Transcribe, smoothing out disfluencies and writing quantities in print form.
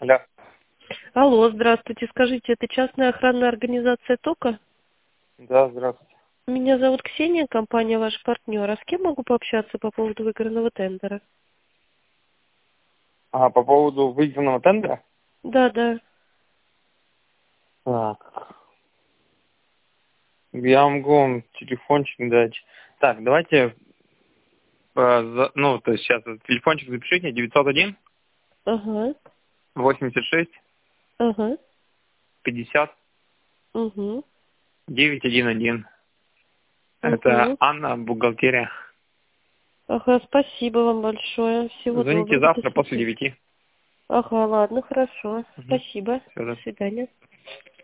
Алло. Алло, здравствуйте. Скажите, это частная охранная организация ТОКа? Да, здравствуйте. Меня зовут Ксения, компания ваш партнер. А с кем могу пообщаться по поводу выигранного тендера? А по поводу выигранного тендера? Да, да. Так. Я могу вам телефончик дать. Так, давайте, то есть сейчас телефончик запишите, 901 Ага, 86 ага, 50 угу, 911. Это угу. Анна, бухгалтерия. Ага, спасибо вам большое. Всего Звоните доброго. До завтра после свидания. 9. Ага, ладно, хорошо. Угу. Спасибо. До Все, свидания.